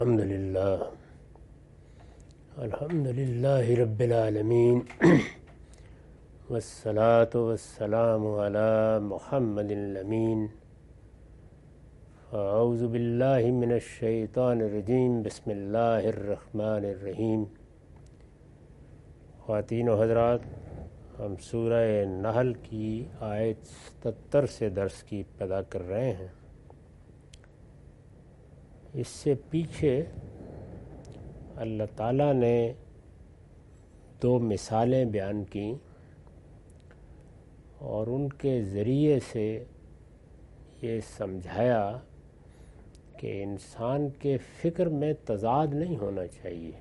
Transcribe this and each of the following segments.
الحمد للہ رب العالمین والصلاة والسلام علی محمد الامین اعوذ باللہ من الشیطان الرجیم بسم اللہ الرحمن الرحیم۔ خواتین و حضرات، ہم سورہ نحل کی آیت 77 سے درس کی ابتدا کر رہے ہیں۔ اس سے پیچھے اللہ تعالیٰ نے 2 مثالیں بیان کیں اور ان کے ذریعے سے یہ سمجھایا کہ انسان کے فکر میں تضاد نہیں ہونا چاہیے۔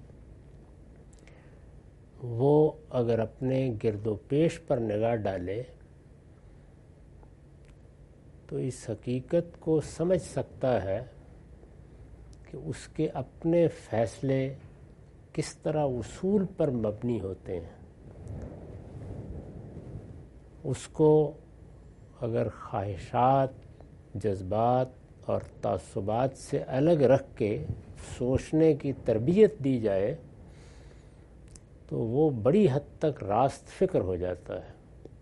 وہ اگر اپنے گرد و پیش پر نگاہ ڈالے تو اس حقیقت کو سمجھ سکتا ہے کہ اس کے اپنے فیصلے کس طرح اصول پر مبنی ہوتے ہیں۔ اس کو اگر خواہشات، جذبات اور تعصبات سے الگ رکھ کے سوچنے کی تربیت دی جائے تو وہ بڑی حد تک راست فکر ہو جاتا ہے۔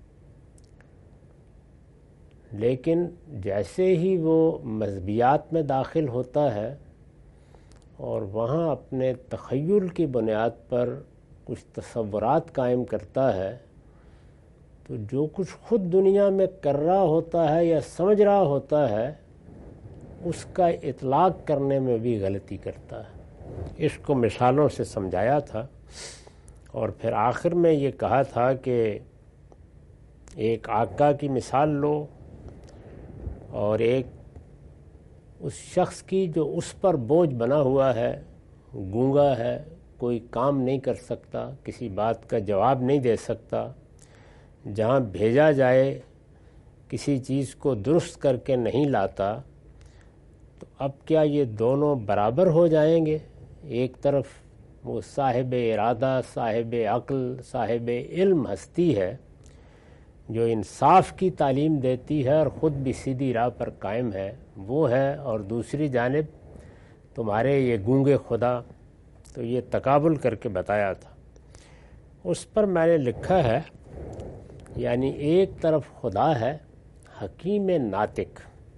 لیکن جیسے ہی وہ مذہبیات میں داخل ہوتا ہے اور وہاں اپنے تخیل کی بنیاد پر کچھ تصورات قائم کرتا ہے تو جو کچھ خود دنیا میں کر رہا ہوتا ہے یا سمجھ رہا ہوتا ہے اس کا اطلاق کرنے میں بھی غلطی کرتا ہے۔ اس کو مثالوں سے سمجھایا تھا اور پھر آخر میں یہ کہا تھا کہ ایک آقا کی مثال لو اور ایک اس شخص کی جو اس پر بوجھ بنا ہوا ہے، گونگا ہے، کوئی کام نہیں کر سکتا، کسی بات کا جواب نہیں دے سکتا، جہاں بھیجا جائے کسی چیز کو درست کر کے نہیں لاتا، تو اب کیا یہ دونوں برابر ہو جائیں گے؟ ایک طرف وہ صاحب ارادہ، صاحب عقل، صاحب علم ہستی ہے جو انصاف کی تعلیم دیتی ہے اور خود بھی سیدھی راہ پر قائم ہے، وہ ہے، اور دوسری جانب تمہارے یہ گونگے خدا۔ تو یہ تقابل کر کے بتایا تھا۔ اس پر میں نے لکھا ہے، یعنی ایک طرف خدا ہے حکیم ناطق،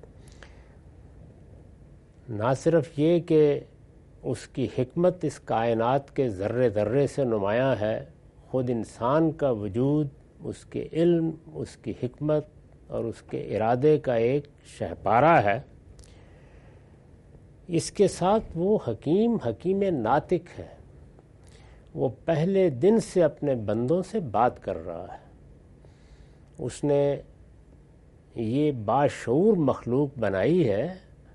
نہ صرف یہ کہ اس کی حکمت اس کائنات کے ذرے ذرے سے نمایاں ہے، خود انسان کا وجود اس کے علم، اس کی حکمت اور اس کے ارادے کا ایک شہپارہ ہے۔ اس کے ساتھ وہ حکیم ناطق ہے، وہ پہلے دن سے اپنے بندوں سے بات کر رہا ہے۔ اس نے یہ باشعور مخلوق بنائی ہے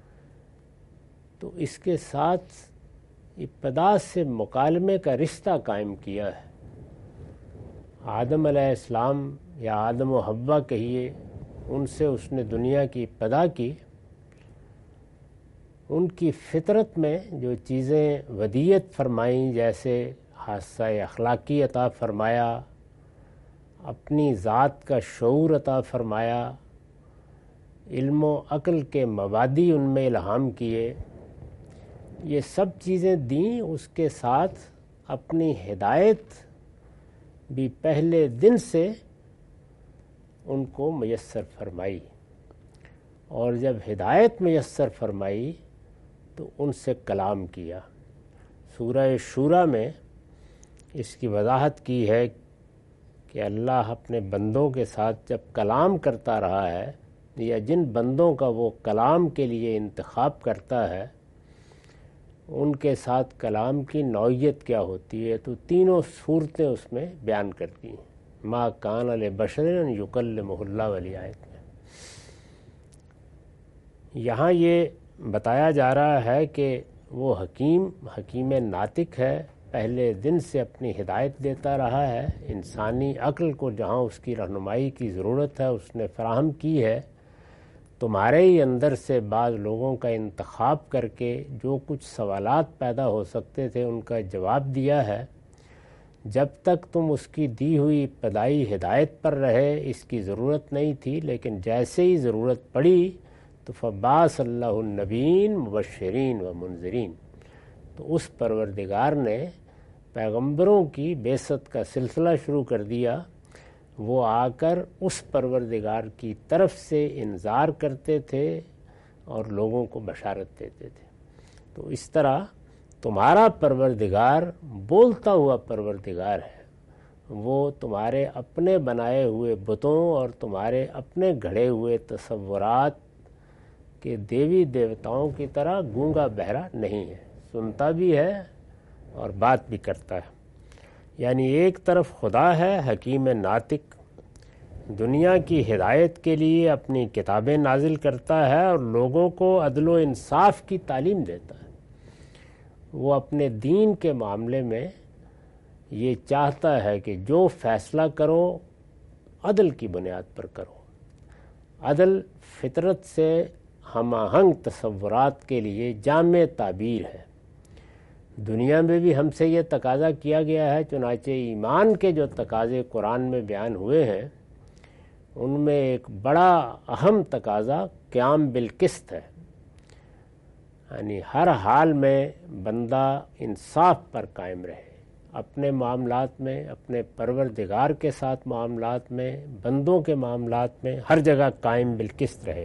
تو اس کے ساتھ ابتدا سے مکالمے کا رشتہ قائم کیا ہے۔ آدم علیہ السلام یا آدم و حوا کہیے، ان سے اس نے دنیا کی ابتدا کی۔ ان کی فطرت میں جو چیزیں ودیت فرمائیں، جیسے حادثہ اخلاقی عطا فرمایا، اپنی ذات کا شعور عطا فرمایا، علم و عقل کے مبادی ان میں الہام کیے، یہ سب چیزیں دیں، اس کے ساتھ اپنی ہدایت بھی پہلے دن سے ان کو میسر فرمائی، اور جب ہدایت میسر فرمائی تو ان سے کلام کیا۔ سورہ شورى میں اس کی وضاحت کی ہے کہ اللہ اپنے بندوں کے ساتھ جب کلام کرتا رہا ہے، یا جن بندوں کا وہ کلام کے لیے انتخاب کرتا ہے ان کے ساتھ کلام کی نوعیت کیا ہوتی ہے، تو تینوں صورتیں اس میں بیان کرتی ہیں۔ ما کان لبشر ان یکلمہ اللہ والی آیت میں یہاں یہ بتایا جا رہا ہے کہ وہ حکیم ناطق ہے، پہلے دن سے اپنی ہدایت دیتا رہا ہے، انسانی عقل کو جہاں اس کی رہنمائی کی ضرورت ہے اس نے فراہم کی ہے۔ تمہارے ہی اندر سے بعض لوگوں کا انتخاب کر کے جو کچھ سوالات پیدا ہو سکتے تھے ان کا جواب دیا ہے۔ جب تک تم اس کی دی ہوئی ابتدائی ہدایت پر رہے اس کی ضرورت نہیں تھی، لیکن جیسے ہی ضرورت پڑی تو فبعث اللہ النبیین مبشرین و منذرین، تو اس پروردگار نے پیغمبروں کی بعثت کا سلسلہ شروع کر دیا. وہ آ کر اس پروردگار کی طرف سے انذار کرتے تھے اور لوگوں کو بشارت دیتے تھے. تو اس طرح تمہارا پروردگار بولتا ہوا پروردگار ہے. وہ تمہارے اپنے بنائے ہوئے بتوں اور تمہارے اپنے گھڑے ہوئے تصورات کے دیوی دیوتاؤں کی طرح گونگا بہرا نہیں ہے. سنتا بھی ہے اور بات بھی کرتا ہے. یعنی ایک طرف خدا ہے حکیم ناطق، دنیا کی ہدایت کے لیے اپنی کتابیں نازل کرتا ہے اور لوگوں کو عدل و انصاف کی تعلیم دیتا ہے. وہ اپنے دین کے معاملے میں یہ چاہتا ہے کہ جو فیصلہ کرو عدل کی بنیاد پر کرو. عدل فطرت سے ہم آہنگ تصورات کے لیے جامع تعبیر ہے. دنیا میں بھی ہم سے یہ تقاضا کیا گیا ہے. چنانچہ ایمان کے جو تقاضے قرآن میں بیان ہوئے ہیں ان میں ایک بڑا اہم تقاضا قیام بالقسط ہے. یعنی ہر حال میں بندہ انصاف پر قائم رہے، اپنے معاملات میں، اپنے پروردگار کے ساتھ معاملات میں، بندوں کے معاملات میں، ہر جگہ قائم بالقسط رہے.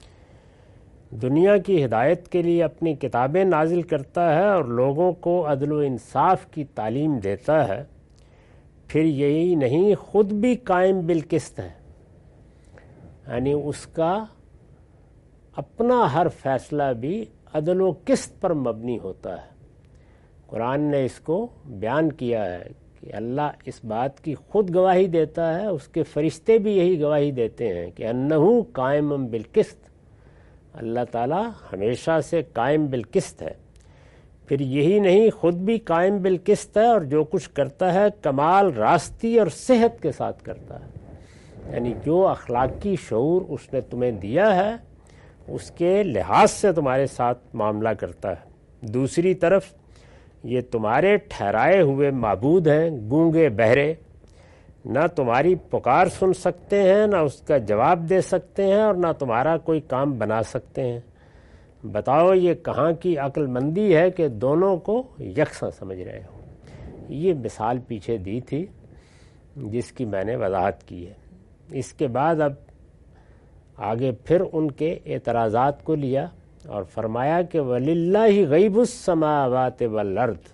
دنیا کی ہدایت کے لیے اپنی کتابیں نازل کرتا ہے اور لوگوں کو عدل و انصاف کی تعلیم دیتا ہے. پھر یہی نہیں، خود بھی قائم بالقسط ہے. یعنی اس کا اپنا ہر فیصلہ بھی عدل و قسط پر مبنی ہوتا ہے. قرآن نے اس کو بیان کیا ہے کہ اللہ اس بات کی خود گواہی دیتا ہے، اس کے فرشتے بھی یہی گواہی دیتے ہیں کہ انہو قائم بالقسط. اللہ تعالیٰ ہمیشہ سے قائم بالقسط ہے. پھر یہی نہیں، خود بھی قائم بالقسط ہے اور جو کچھ کرتا ہے کمال راستی اور صحت کے ساتھ کرتا ہے. یعنی جو اخلاقی شعور اس نے تمہیں دیا ہے اس کے لحاظ سے تمہارے ساتھ معاملہ کرتا ہے. دوسری طرف یہ تمہارے ٹھہرائے ہوئے معبود ہیں، گونگے بہرے، نہ تمہاری پکار سن سکتے ہیں، نہ اس کا جواب دے سکتے ہیں اور نہ تمہارا کوئی کام بنا سکتے ہیں. بتاؤ یہ کہاں کی عقل مندی ہے کہ دونوں کو یکساں سمجھ رہے ہو. یہ مثال پیچھے دی تھی جس کی میں نے وضاحت کی ہے. اس کے بعد اب آگے پھر ان کے اعتراضات کو لیا اور فرمایا کہ وَلِلَّهِ غَيْبُ السَّمَاوَاتِ وَالْأَرْضِ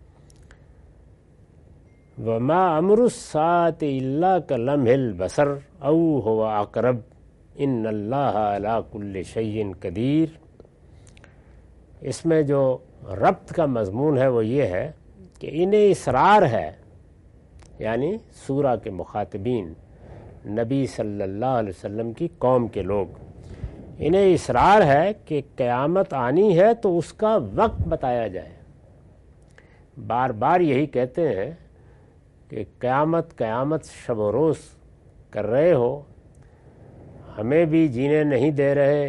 وَمَا أَمْرُ السَّاعَةِ إِلَّا كَلَمْحِ الْبَصَرِ أَوْ هُوَ أَقْرَبُ إِنَّ اللَّهَ عَلَى كُلِّ شَيْءٍ قَدِيرٌ. اس میں جو ربط کا مضمون ہے وہ یہ ہے کہ انہیں اصرار ہے، یعنی سورہ کے مخاطبین نبی صلی اللہ علیہ وسلم کی قوم کے لوگ، انہیں اصرار ہے کہ قیامت آنی ہے تو اس کا وقت بتایا جائے. بار بار یہی کہتے ہیں کہ قیامت قیامت شب و روز کر رہے ہو، ہمیں بھی جینے نہیں دے رہے،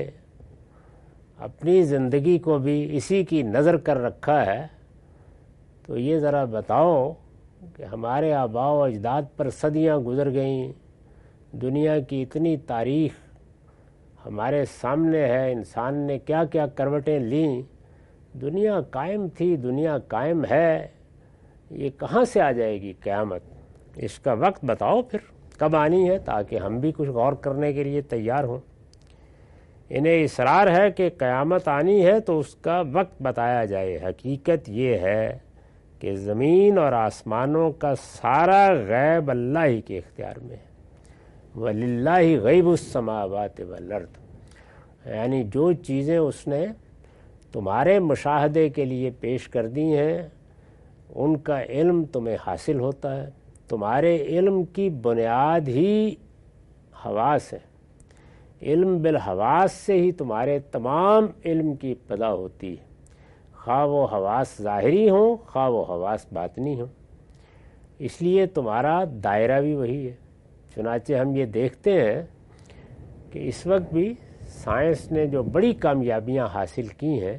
اپنی زندگی کو بھی اسی کی نظر کر رکھا ہے. تو یہ ذرا بتاؤ کہ ہمارے آباء و اجداد پر صدیاں گزر گئیں، دنیا کی اتنی تاریخ ہمارے سامنے ہے، انسان نے کیا کیا کروٹیں لیں، دنیا قائم تھی، دنیا قائم ہے، یہ کہاں سے آ جائے گی قیامت؟ اس کا وقت بتاؤ پھر کب آنی ہے تاکہ ہم بھی کچھ غور کرنے کے لیے تیار ہوں. انہیں اصرار ہے کہ قیامت آنی ہے تو اس کا وقت بتایا جائے. حقیقت یہ ہے کہ زمین اور آسمانوں کا سارا غیب اللہ ہی کے اختیار میں ہے. وَلِلَّهِ غَيْبُ السَّمَاوَاتِ وَالْأَرْضِ، یعنی جو چیزیں اس نے تمہارے مشاہدے کے لیے پیش کر دی ہیں ان کا علم تمہیں حاصل ہوتا ہے. تمہارے علم کی بنیاد ہی حواس ہے. علم بالحواس سے ہی تمہارے تمام علم کی ابتدا ہوتی ہے، خواہ وہ حواس ظاہری ہوں خواہ وہ حواس باطنی ہوں. اس لیے تمہارا دائرہ بھی وہی ہے. چنانچہ ہم یہ دیکھتے ہیں کہ اس وقت بھی سائنس نے جو بڑی کامیابیاں حاصل کی ہیں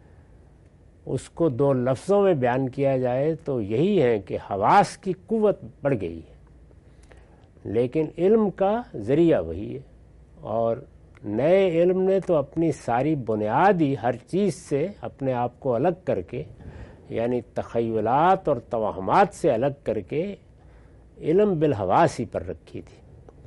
اس کو دو لفظوں میں بیان کیا جائے تو یہی ہے کہ حواس کی قوت بڑھ گئی ہے، لیکن علم کا ذریعہ وہی ہے. اور نئے علم نے تو اپنی ساری بنیاد ہی ہر چیز سے اپنے آپ کو الگ کر کے یعنی تخیلات اور توہمات سے الگ کر کے علم بالحواس ہی پر رکھی تھی۔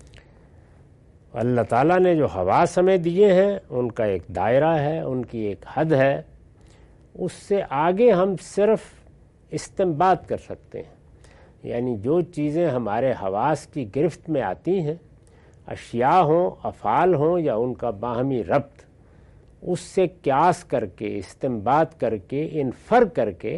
اللہ تعالیٰ نے جو حواس ہمیں دیے ہیں ان کا ایک دائرہ ہے، ان کی ایک حد ہے، اس سے آگے ہم صرف استنباط کر سکتے ہیں، یعنی جو چیزیں ہمارے حواس کی گرفت میں آتی ہیں، اشیاء ہوں، افعال ہوں یا ان کا باہمی ربط، اس سے قیاس کر کے، استنباط کر کے، انفر کر کے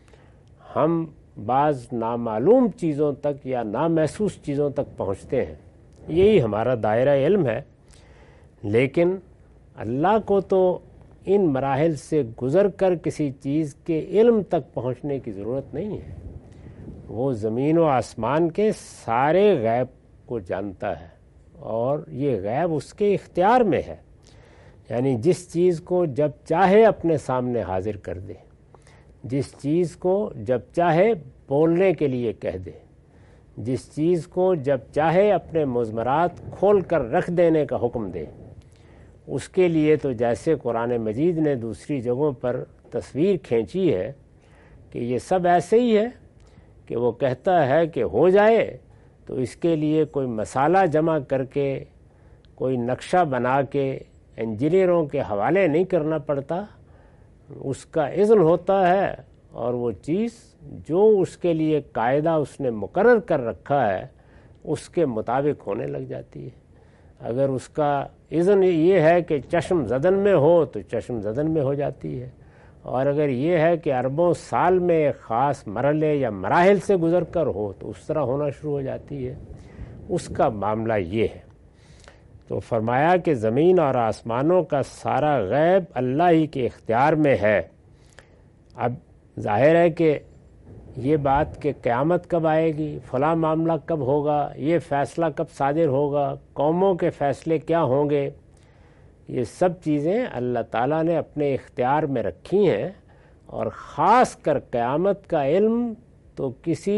ہم بعض نامعلوم چیزوں تک یا نامحسوس چیزوں تک پہنچتے ہیں۔ یہی ہمارا دائرہ علم ہے، لیکن اللہ کو تو ان مراحل سے گزر کر کسی چیز کے علم تک پہنچنے کی ضرورت نہیں ہے۔ وہ زمین و آسمان کے سارے غیب کو جانتا ہے، اور یہ غیب اس کے اختیار میں ہے، یعنی جس چیز کو جب چاہے اپنے سامنے حاضر کر دے، جس چیز کو جب چاہے بولنے کے لیے کہہ دے، جس چیز کو جب چاہے اپنے مضمرات کھول کر رکھ دینے کا حکم دے، اس کے لیے تو جیسے قرآن مجید نے دوسری جگہوں پر تصویر کھینچی ہے کہ یہ سب ایسے ہی ہے کہ وہ کہتا ہے کہ ہو جائے تو اس کے لیے کوئی مسالہ جمع کر کے، کوئی نقشہ بنا کے انجینئروں کے حوالے نہیں کرنا پڑتا، اس کا اذن ہوتا ہے اور وہ چیز جو اس کے لیے قاعدہ اس نے مقرر کر رکھا ہے اس کے مطابق ہونے لگ جاتی ہے۔ اگر اس کا اذن یہ ہے کہ چشم زدن میں ہو تو چشم زدن میں ہو جاتی ہے، اور اگر یہ ہے کہ اربوں سال میں ایک خاص مرحلے یا مراحل سے گزر کر ہو تو اس طرح ہونا شروع ہو جاتی ہے۔ اس کا معاملہ یہ ہے۔ تو فرمایا کہ زمین اور آسمانوں کا سارا غیب اللہ ہی کے اختیار میں ہے۔ اب ظاہر ہے کہ یہ بات کہ قیامت کب آئے گی، فلاں معاملہ کب ہوگا، یہ فیصلہ کب صادر ہوگا، قوموں کے فیصلے کیا ہوں گے، یہ سب چیزیں اللہ تعالیٰ نے اپنے اختیار میں رکھی ہیں، اور خاص کر قیامت کا علم تو کسی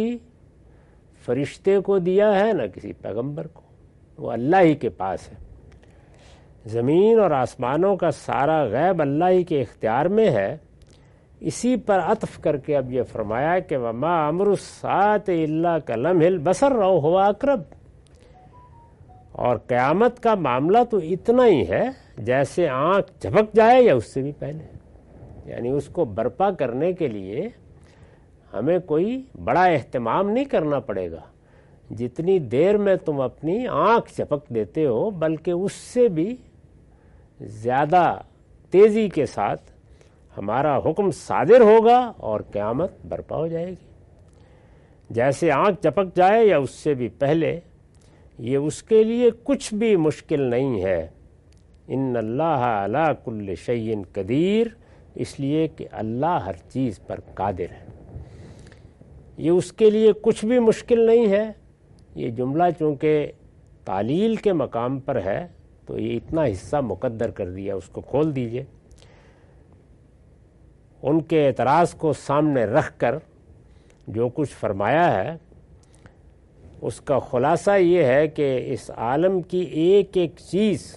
فرشتے کو دیا ہے نہ کسی پیغمبر کو، وہ اللہ ہی کے پاس ہے۔ زمین اور آسمانوں کا سارا غیب اللہ ہی کے اختیار میں ہے۔ اسی پر عطف کر کے اب یہ فرمایا کہ وما امر الساعۃ الا کلمح البصر او هو اقرب، اور قیامت کا معاملہ تو اتنا ہی ہے جیسے آنکھ جھپک جائے یا اس سے بھی پہلے، یعنی اس کو برپا کرنے کے لیے ہمیں کوئی بڑا اہتمام نہیں کرنا پڑے گا، جتنی دیر میں تم اپنی آنکھ جھپک دیتے ہو بلکہ اس سے بھی زیادہ تیزی کے ساتھ ہمارا حکم صادر ہوگا اور قیامت برپا ہو جائے گی۔ جیسے آنکھ جھپک جائے یا اس سے بھی پہلے، یہ اس کے لیے کچھ بھی مشکل نہیں ہے۔ ان اللہ علی کل شیء قدیر، اس لیے کہ اللہ ہر چیز پر قادر ہے۔ یہ اس کے لیے کچھ بھی مشکل نہیں ہے۔ یہ جملہ چونکہ تعلیل کے مقام پر ہے تو یہ اتنا حصہ مقدر کر دیا، اس کو کھول دیجئے۔ ان کے اعتراض کو سامنے رکھ کر جو کچھ فرمایا ہے اس کا خلاصہ یہ ہے کہ اس عالم کی ایک ایک چیز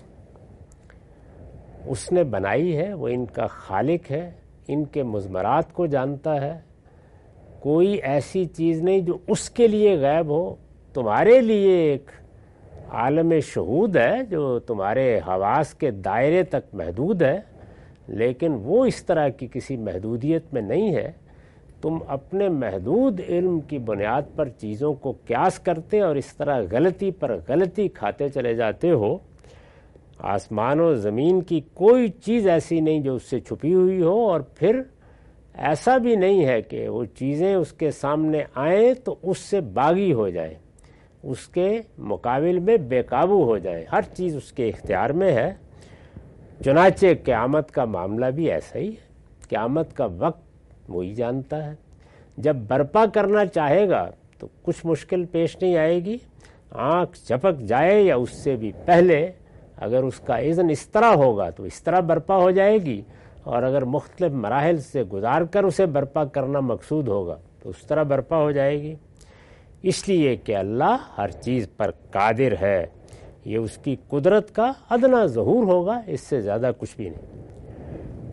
اس نے بنائی ہے، وہ ان کا خالق ہے، ان کے مضمرات کو جانتا ہے۔ کوئی ایسی چیز نہیں جو اس کے لیے غیب ہو۔ تمہارے لیے ایک عالم شہود ہے جو تمہارے حواس کے دائرے تک محدود ہے، لیکن وہ اس طرح کی کسی محدودیت میں نہیں ہے۔ تم اپنے محدود علم کی بنیاد پر چیزوں کو قیاس کرتے اور اس طرح غلطی پر غلطی کھاتے چلے جاتے ہو۔ آسمان و زمین کی کوئی چیز ایسی نہیں جو اس سے چھپی ہوئی ہو، اور پھر ایسا بھی نہیں ہے کہ وہ چیزیں اس کے سامنے آئیں تو اس سے باغی ہو جائے، اس کے مقابل میں بے قابو ہو جائے۔ ہر چیز اس کے اختیار میں ہے۔ چنانچہ قیامت کا معاملہ بھی ایسا ہی ہے۔ قیامت کا وقت وہی جانتا ہے۔ جب برپا کرنا چاہے گا تو کچھ مشکل پیش نہیں آئے گی۔ آنکھ جھپک جائے یا اس سے بھی پہلے، اگر اس کا اذن اس طرح ہوگا تو اس طرح برپا ہو جائے گی، اور اگر مختلف مراحل سے گزار کر اسے برپا کرنا مقصود ہوگا تو اس طرح برپا ہو جائے گی، اس لیے کہ اللہ ہر چیز پر قادر ہے۔ یہ اس کی قدرت کا ادنا ظہور ہوگا، اس سے زیادہ کچھ بھی نہیں۔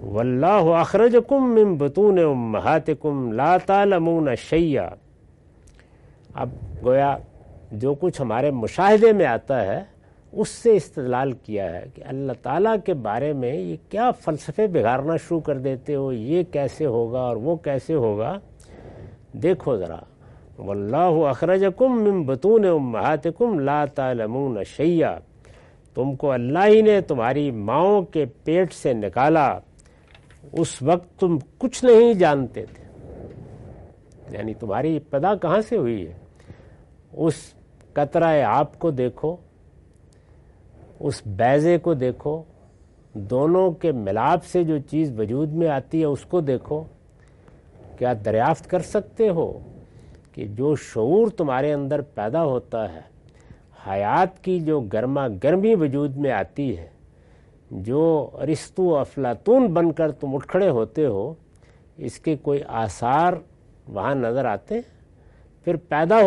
واللہ اخرجکم من بطون امہاتکم لا تعلمون شیئا. اب گویا جو کچھ ہمارے مشاہدے میں آتا ہے اس سے استدلال کیا ہے کہ اللہ تعالیٰ کے بارے میں یہ کیا فلسفے بگاڑنا شروع کر دیتے ہو، یہ کیسے ہوگا اور وہ کیسے ہوگا. دیکھو ذرا، واللہ اخرجکم من بطون امہاتکم لا تعلمون شیئا، تم کو اللہ ہی نے تمہاری ماؤں کے پیٹ سے نکالا، اس وقت تم کچھ نہیں جانتے تھے. یعنی تمہاری ابتدا کہاں سے ہوئی ہے؟ اس قطرہ آب کو دیکھو، اس بیضے کو دیکھو، دونوں کے ملاپ سے جو چیز وجود میں آتی ہے اس کو دیکھو. کیا دریافت کر سکتے ہو کہ جو شعور تمہارے اندر پیدا ہوتا ہے، حیات کی جو گرما گرمی وجود میں آتی ہے، جو ارسطو و افلاطون بن کر تم اٹھ کھڑے ہوتے ہو، اس کے کوئی آثار وہاں نظر آتے ہیں؟ پھر پیدا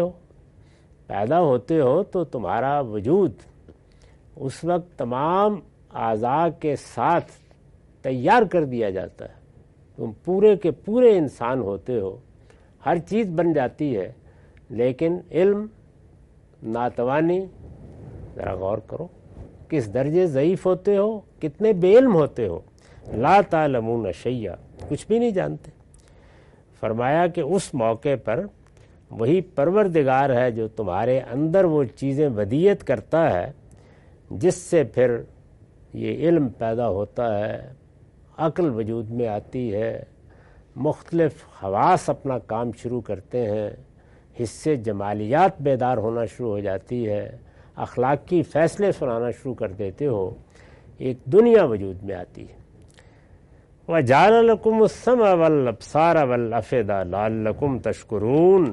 ہوتے ہو تو تمہارا وجود اس وقت تمام اعضاء کے ساتھ تیار کر دیا جاتا ہے. تم پورے کے پورے انسان ہوتے ہو، ہر چیز بن جاتی ہے، لیکن علم ناتوانی. ذرا غور کرو کس درجے ضعیف ہوتے ہو، کتنے بے علم ہوتے ہو. لا تعلمون شیئا، کچھ بھی نہیں جانتے. فرمایا کہ اس موقع پر وہی پروردگار ہے جو تمہارے اندر وہ چیزیں ودیت کرتا ہے جس سے پھر یہ علم پیدا ہوتا ہے، عقل وجود میں آتی ہے، مختلف حواس اپنا کام شروع کرتے ہیں، حصے جمالیات بیدار ہونا شروع ہو جاتی ہے، اخلاقی فیصلے سنانا شروع کر دیتے ہو، ایک دنیا وجود میں آتی ہے. وَجَعَلَ لَكُمُ السَّمْعَ وَالْأَبْصَارَ وَالْأَفْئِدَةَ لَعَلَّكُمْ تَشْكُرُونَ.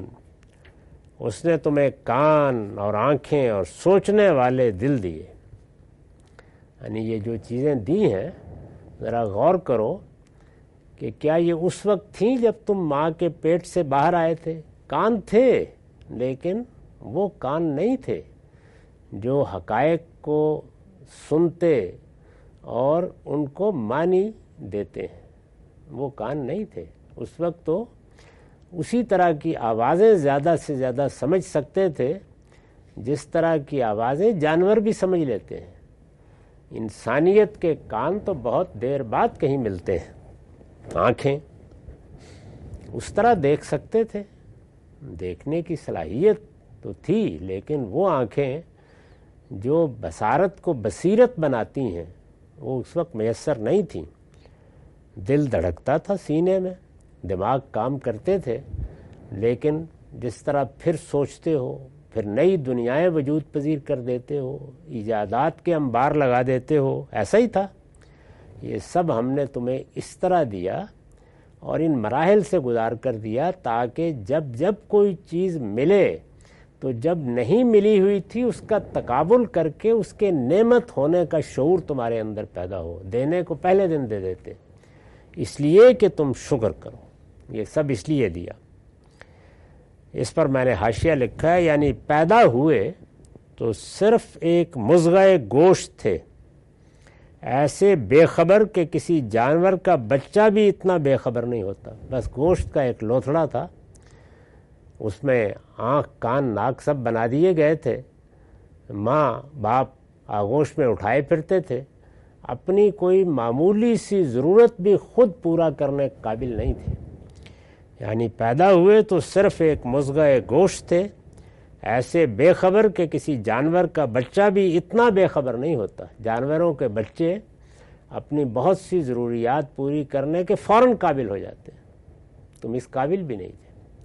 اس نے تمہیں کان اور آنکھیں اور سوچنے والے دل دیے. یعنی یہ جو چیزیں دی ہیں ذرا غور کرو کہ کیا یہ اس وقت تھیں جب تم ماں کے پیٹ سے باہر آئے تھے؟ کان تھے، لیکن وہ کان نہیں تھے جو حقائق کو سنتے اور ان کو معنی دیتے ہیں. وہ کان نہیں تھے اس وقت. تو اسی طرح کی آوازیں زیادہ سے زیادہ سمجھ سکتے تھے جس طرح کی آوازیں جانور بھی سمجھ لیتے ہیں. انسانیت کے کان تو بہت دیر بعد کہیں ملتے ہیں. آنکھیں اس طرح دیکھ سکتے تھے، دیکھنے کی صلاحیت تو تھی، لیکن وہ آنکھیں جو بصارت کو بصیرت بناتی ہیں وہ اس وقت میسر نہیں تھیں. دل دھڑکتا تھا سینے میں، دماغ کام کرتے تھے، لیکن جس طرح پھر سوچتے ہو، پھر نئی دنیایں وجود پذیر کر دیتے ہو، ایجادات کے انبار لگا دیتے ہو، ایسا ہی تھا. یہ سب ہم نے تمہیں اس طرح دیا اور ان مراحل سے گزار کر دیا تاکہ جب جب کوئی چیز ملے تو جب نہیں ملی ہوئی تھی اس کا تقابل کر کے اس کے نعمت ہونے کا شعور تمہارے اندر پیدا ہو. دینے کو پہلے دن دے دیتے اس لیے کہ تم شکر کرو. یہ سب اس لیے دیا. اس پر میں نے حاشیہ لکھا ہے، یعنی پیدا ہوئے تو صرف ایک مضغہ گوشت تھے، ایسے بے خبر کہ کسی جانور کا بچہ بھی اتنا بے خبر نہیں ہوتا. بس گوشت کا ایک لوتھڑا تھا، اس میں آنکھ کان ناک سب بنا دیے گئے تھے. ماں باپ آغوش میں اٹھائے پھرتے تھے، اپنی کوئی معمولی سی ضرورت بھی خود پورا کرنے قابل نہیں تھے. یعنی پیدا ہوئے تو صرف ایک مضغہ گوشت تھے، ایسے بے خبر کہ کسی جانور کا بچہ بھی اتنا بے خبر نہیں ہوتا. جانوروں کے بچے اپنی بہت سی ضروریات پوری کرنے کے فوراً قابل ہو جاتے ہیں، تم اس قابل بھی نہیں تھے.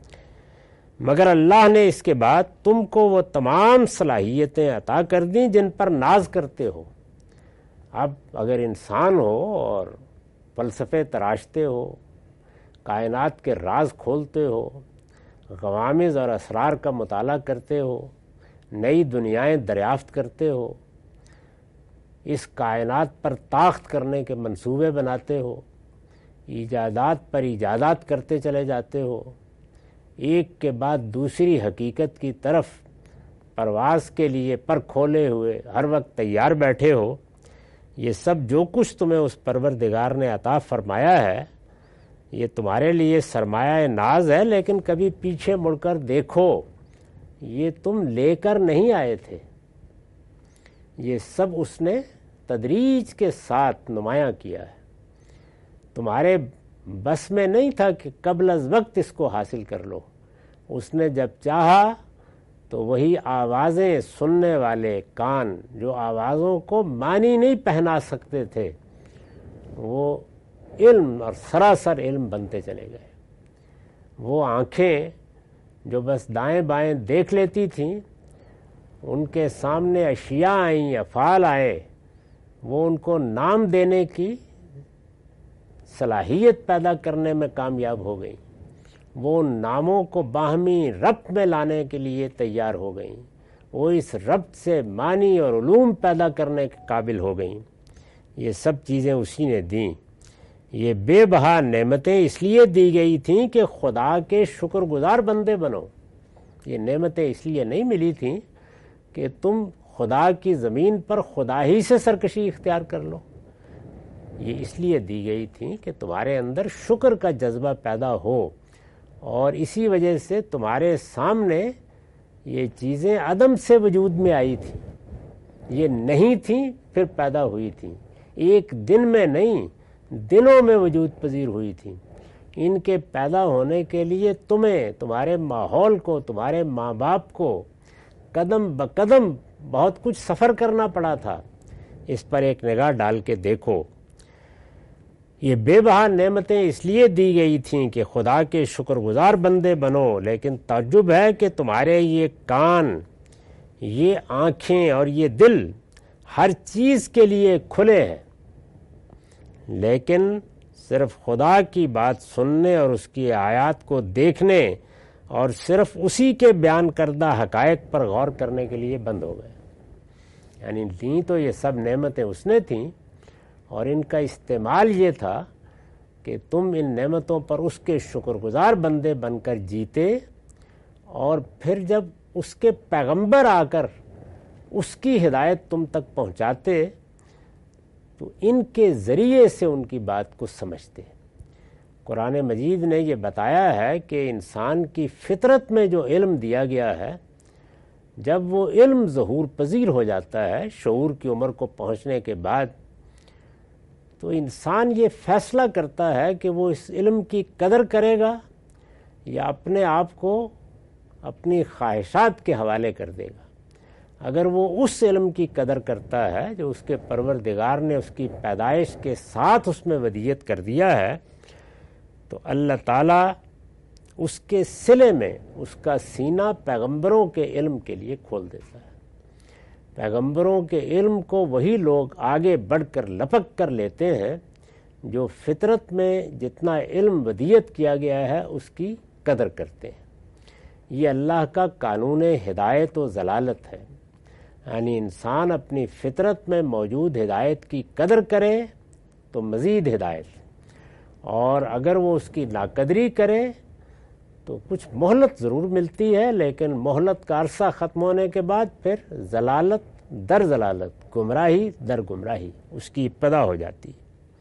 مگر اللہ نے اس کے بعد تم کو وہ تمام صلاحیتیں عطا کر دیں جن پر ناز کرتے ہو. اب اگر انسان ہو اور فلسفے تراشتے ہو، کائنات کے راز کھولتے ہو، غوامض اور اسرار کا مطالعہ کرتے ہو، نئی دنیایں دریافت کرتے ہو، اس کائنات پر طاقت کرنے کے منصوبے بناتے ہو، ایجادات پر ایجادات کرتے چلے جاتے ہو، ایک کے بعد دوسری حقیقت کی طرف پرواز کے لیے پر کھولے ہوئے ہر وقت تیار بیٹھے ہو، یہ سب جو کچھ تمہیں اس پروردگار نے عطا فرمایا ہے یہ تمہارے لیے سرمایہ ناز ہے، لیکن کبھی پیچھے مڑ کر دیکھو، یہ تم لے کر نہیں آئے تھے، یہ سب اس نے تدریج کے ساتھ نمایاں کیا ہے۔ تمہارے بس میں نہیں تھا کہ قبل از وقت اس کو حاصل کر لو، اس نے جب چاہا تو وہی آوازیں سننے والے کان جو آوازوں کو معنی نہیں پہنا سکتے تھے، وہ علم اور سراسر علم بنتے چلے گئے۔ وہ آنکھیں جو بس دائیں بائیں دیکھ لیتی تھیں، ان کے سامنے اشیاء آئیں، افعال آئے، وہ ان کو نام دینے کی صلاحیت پیدا کرنے میں کامیاب ہو گئیں، وہ ان ناموں کو باہمی ربط میں لانے کے لیے تیار ہو گئیں، وہ اس ربط سے معنی اور علوم پیدا کرنے کے قابل ہو گئیں۔ یہ سب چیزیں اسی نے دیں۔ یہ بے بہا نعمتیں اس لیے دی گئی تھیں کہ خدا کے شکر گزار بندے بنو۔ یہ نعمتیں اس لیے نہیں ملی تھیں کہ تم خدا کی زمین پر خدا ہی سے سرکشی اختیار کر لو، یہ اس لیے دی گئی تھیں کہ تمہارے اندر شکر کا جذبہ پیدا ہو، اور اسی وجہ سے تمہارے سامنے یہ چیزیں عدم سے وجود میں آئی تھیں، یہ نہیں تھیں پھر پیدا ہوئی تھیں، ایک دن میں نہیں دنوں میں وجود پذیر ہوئی تھیں۔ ان کے پیدا ہونے کے لیے تمہیں، تمہارے ماحول کو، تمہارے ماں باپ کو قدم بقدم بہت کچھ سفر کرنا پڑا تھا۔ اس پر ایک نگاہ ڈال کے دیکھو۔ یہ بے بہا نعمتیں اس لیے دی گئی تھیں کہ خدا کے شکر گزار بندے بنو، لیکن تعجب ہے کہ تمہارے یہ کان، یہ آنکھیں اور یہ دل ہر چیز کے لیے کھلے ہیں، لیکن صرف خدا کی بات سننے اور اس کی آیات کو دیکھنے اور صرف اسی کے بیان کردہ حقائق پر غور کرنے کے لیے بند ہو گئے۔ یعنی دیں تو یہ سب نعمتیں اس نے تھیں، اور ان کا استعمال یہ تھا کہ تم ان نعمتوں پر اس کے شکر گزار بندے بن کر جیتے، اور پھر جب اس کے پیغمبر آ کر اس کی ہدایت تم تک پہنچاتے تو ان کے ذریعے سے ان کی بات کو سمجھتے۔ قرآن مجید نے یہ بتایا ہے کہ انسان کی فطرت میں جو علم دیا گیا ہے، جب وہ علم ظہور پذیر ہو جاتا ہے شعور کی عمر کو پہنچنے کے بعد، تو انسان یہ فیصلہ کرتا ہے کہ وہ اس علم کی قدر کرے گا یا اپنے آپ کو اپنی خواہشات کے حوالے کر دے گا۔ اگر وہ اس علم کی قدر کرتا ہے جو اس کے پروردگار نے اس کی پیدائش کے ساتھ اس میں ودیت کر دیا ہے، تو اللہ تعالیٰ اس کے صلے میں اس کا سینہ پیغمبروں کے علم کے لیے کھول دیتا ہے۔ پیغمبروں کے علم کو وہی لوگ آگے بڑھ کر لپک کر لیتے ہیں جو فطرت میں جتنا علم ودیت کیا گیا ہے اس کی قدر کرتے ہیں۔ یہ اللہ کا قانون ہدایت و ضلالت ہے، یعنی انسان اپنی فطرت میں موجود ہدایت کی قدر کرے تو مزید ہدایت، اور اگر وہ اس کی ناقدری کرے تو کچھ مہلت ضرور ملتی ہے، لیکن مہلت کا عرصہ ختم ہونے کے بعد پھر ضلالت در ضلالت، گمراہی در گمراہی اس کی ابتدا ہو جاتی۔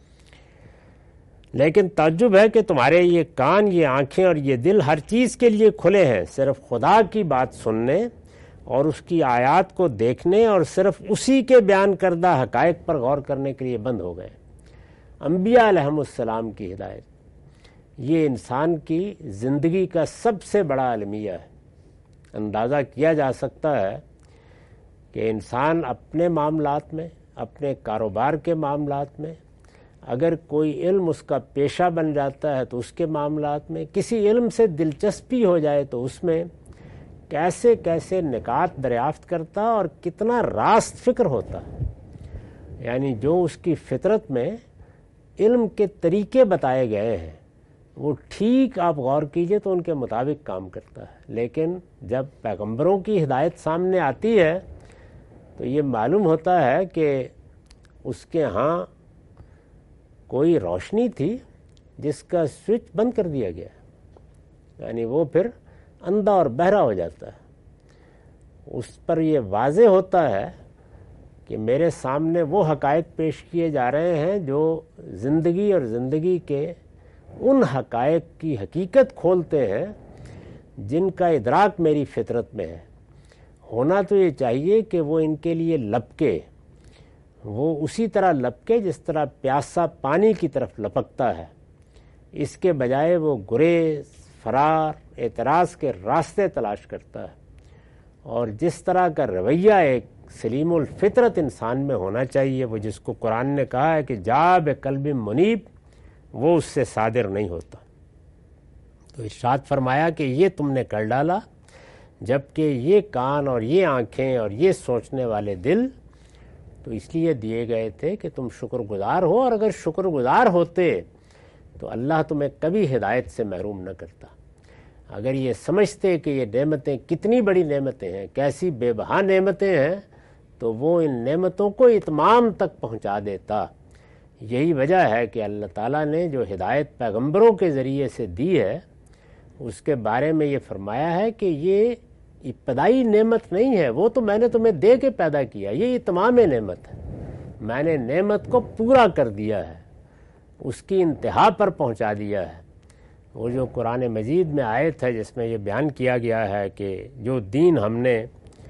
لیکن تعجب ہے کہ تمہارے یہ کان، یہ آنکھیں اور یہ دل ہر چیز کے لیے کھلے ہیں، صرف خدا کی بات سننے اور اس کی آیات کو دیکھنے اور صرف اسی کے بیان کردہ حقائق پر غور کرنے کے لیے بند ہو گئے۔ انبیاء علیہم السلام کی ہدایت یہ انسان کی زندگی کا سب سے بڑا المیہ ہے۔ اندازہ کیا جا سکتا ہے کہ انسان اپنے معاملات میں، اپنے کاروبار کے معاملات میں، اگر کوئی علم اس کا پیشہ بن جاتا ہے تو اس کے معاملات میں، کسی علم سے دلچسپی ہو جائے تو اس میں کیسے کیسے نکات دریافت کرتا اور کتنا راست فکر ہوتا ہے۔ یعنی جو اس کی فطرت میں علم کے طریقے بتائے گئے ہیں وہ ٹھیک آپ غور کیجئے تو ان کے مطابق کام کرتا ہے، لیکن جب پیغمبروں کی ہدایت سامنے آتی ہے تو یہ معلوم ہوتا ہے کہ اس کے ہاں کوئی روشنی تھی جس کا سوئچ بند کر دیا گیا، یعنی وہ پھر اندھا اور بہرا ہو جاتا ہے۔ اس پر یہ واضح ہوتا ہے کہ میرے سامنے وہ حقائق پیش کیے جا رہے ہیں جو زندگی اور زندگی کے ان حقائق کی حقیقت کھولتے ہیں جن کا ادراک میری فطرت میں ہے۔ ہونا تو یہ چاہیے کہ وہ ان کے لیے لپکے، وہ اسی طرح لپکے جس طرح پیاسا پانی کی طرف لپکتا ہے، اس کے بجائے وہ گریز، فرار، اعتراض کے راستے تلاش کرتا ہے۔ اور جس طرح کا رویہ ایک سلیم الفطرت انسان میں ہونا چاہیے، وہ جس کو قرآن نے کہا ہے کہ جا بقلب منیب، وہ اس سے صادر نہیں ہوتا۔ تو ارشاد فرمایا کہ یہ تم نے کر ڈالا، جبکہ یہ کان اور یہ آنکھیں اور یہ سوچنے والے دل تو اس لیے دیے گئے تھے کہ تم شکر گزار ہو، اور اگر شکر گزار ہوتے تو اللہ تمہیں کبھی ہدایت سے محروم نہ کرتا۔ اگر یہ سمجھتے کہ یہ نعمتیں کتنی بڑی نعمتیں ہیں، کیسی بے بہا نعمتیں ہیں، تو وہ ان نعمتوں کو اتمام تک پہنچا دیتا۔ یہی وجہ ہے کہ اللہ تعالیٰ نے جو ہدایت پیغمبروں کے ذریعے سے دی ہے، اس کے بارے میں یہ فرمایا ہے کہ یہ ابتدائی نعمت نہیں ہے، وہ تو میں نے تمہیں دے کے پیدا کیا، یہ تمام نعمت ہے، میں نے نعمت کو پورا کر دیا ہے، اس کی انتہا پر پہنچا دیا ہے۔ وہ جو قرآن مجید میں آیت ہے جس میں یہ بیان کیا گیا ہے کہ جو دین ہم نے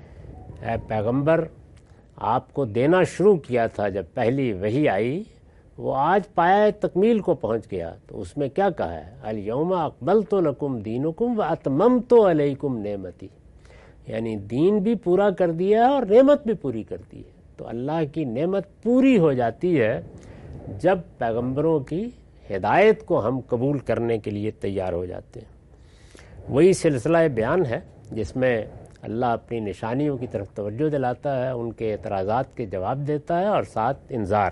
اے پیغمبر آپ کو دینا شروع کیا تھا جب پہلی وحی آئی، وہ آج پایہ تکمیل کو پہنچ گیا، تو اس میں کیا کہا ہے؟ الیوم اکملت لکم دینکم واتممت علیکم نعمتی، یعنی دین بھی پورا کر دیا ہے اور نعمت بھی پوری کر دی ہے۔ تو اللہ کی نعمت پوری ہو جاتی ہے جب پیغمبروں کی ہدایت کو ہم قبول کرنے کے لیے تیار ہو جاتے ہیں۔ وہی سلسلہ بیان ہے جس میں اللہ اپنی نشانیوں کی طرف توجہ دلاتا ہے، ان کے اعتراضات کے جواب دیتا ہے، اور ساتھ انذار۔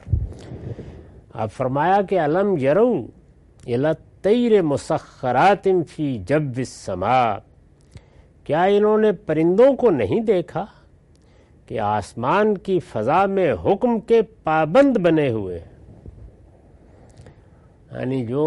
اب فرمایا کہ الم یرو الی الطیر مسخرات فی جو السماء، کیا انہوں نے پرندوں کو نہیں دیکھا کہ آسمان کی فضا میں حکم کے پابند بنے ہوئے ہیں؟ یعنی جو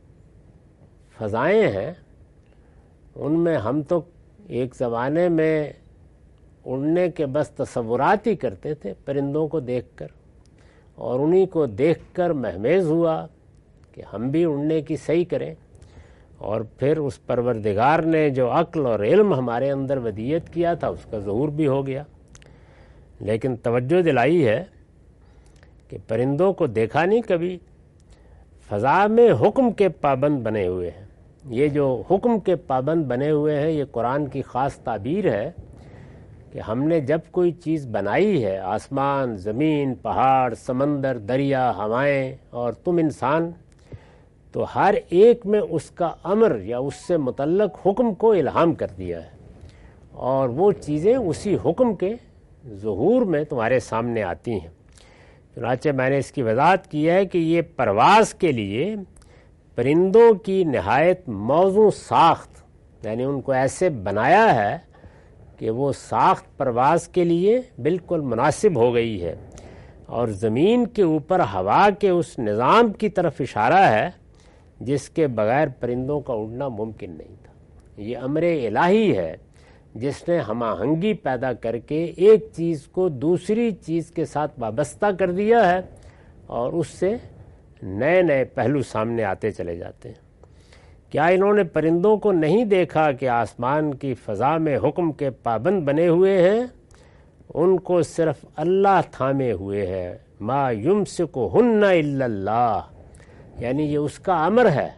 فضائیں ہیں ان میں ہم تو ایک زمانے میں اڑنے کے بس تصورات ہی کرتے تھے پرندوں کو دیکھ کر، اور انہی کو دیکھ کر مہمیز ہوا کہ ہم بھی اڑنے کی صحیح کریں، اور پھر اس پروردگار نے جو عقل اور علم ہمارے اندر ودیت کیا تھا اس کا ظہور بھی ہو گیا۔ لیکن توجہ دلائی ہے کہ پرندوں کو دیکھا نہیں کبھی، فضا میں حکم کے پابند بنے ہوئے ہیں۔ یہ جو حکم کے پابند بنے ہوئے ہیں، یہ قرآن کی خاص تعبیر ہے کہ ہم نے جب کوئی چیز بنائی ہے، آسمان، زمین، پہاڑ، سمندر، دریا، ہوائیں اور تم انسان، تو ہر ایک میں اس کا امر یا اس سے متعلق حکم کو الہام کر دیا ہے، اور وہ چیزیں اسی حکم کے ظہور میں تمہارے سامنے آتی ہیں۔ چنانچہ میں نے اس کی وضاحت کی ہے کہ یہ پرواز کے لیے پرندوں کی نہایت موزوں ساخت، یعنی ان کو ایسے بنایا ہے کہ وہ ساخت پرواز کے لیے بالکل مناسب ہو گئی ہے، اور زمین کے اوپر ہوا کے اس نظام کی طرف اشارہ ہے جس کے بغیر پرندوں کا اڑنا ممکن نہیں تھا۔ یہ امر الہی ہے جس نے ہم آہنگی پیدا کر کے ایک چیز کو دوسری چیز کے ساتھ وابستہ کر دیا ہے، اور اس سے نئے نئے پہلو سامنے آتے چلے جاتے ہیں۔ کیا انہوں نے پرندوں کو نہیں دیکھا کہ آسمان کی فضا میں حکم کے پابند بنے ہوئے ہیں؟ ان کو صرف اللہ تھامے ہوئے ہے، ما یمسکہن الا اللہ، یعنی یہ اس کا امر ہے۔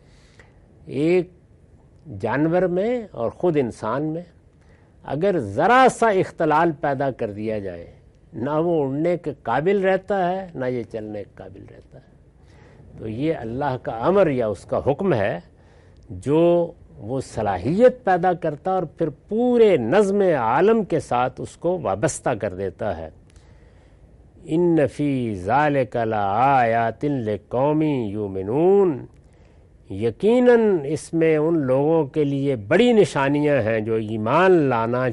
ایک جانور میں اور خود انسان میں اگر ذرا سا اختلال پیدا کر دیا جائے، نہ وہ اڑنے کے قابل رہتا ہے نہ یہ چلنے کے قابل رہتا ہے۔ تو یہ اللہ کا امر یا اس کا حکم ہے جو وہ صلاحیت پیدا کرتا اور پھر پورے نظم عالم کے ساتھ اس کو وابستہ کر دیتا ہے۔ ان فی ذالک لآیات لقوم یؤمنون، یقیناً اس میں ان لوگوں کے لیے بڑی نشانیاں ہیں جو ایمان لانا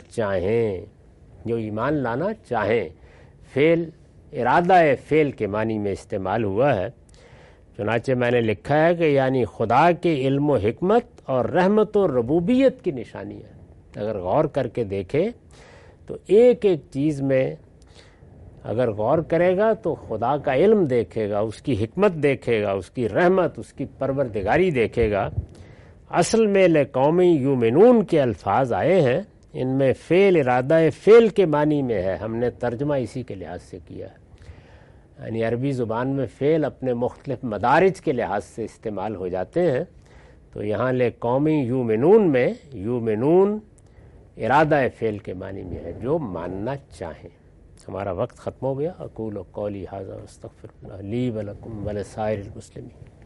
چاہیں، فعل ارادہ فعل کے معنی میں استعمال ہوا ہے۔ چنانچہ میں نے لکھا ہے کہ یعنی خدا کے علم و حکمت اور رحمت و ربوبیت کی نشانیاں۔ اگر غور کر کے دیکھیں تو ایک ایک چیز میں اگر غور کرے گا تو خدا کا علم دیکھے گا، اس کی حکمت دیکھے گا، اس کی رحمت، اس کی پروردگاری دیکھے گا۔ اصل میں لقومی یومنون کے الفاظ آئے ہیں، ان میں فعل ارادہ فعل کے معنی میں ہے، ہم نے ترجمہ اسی کے لحاظ سے کیا ہے۔ یعنی عربی زبان میں فعل اپنے مختلف مدارج کے لحاظ سے استعمال ہو جاتے ہیں، تو یہاں لقومی یومنون میں یومنون ارادہ فعل کے معنی میں ہے، جو ماننا چاہیں۔ ہمارا وقت ختم ہو گیا۔ اقول قولی ھذا واستغفر اللہ لی ولکم ولسائر المسلمین۔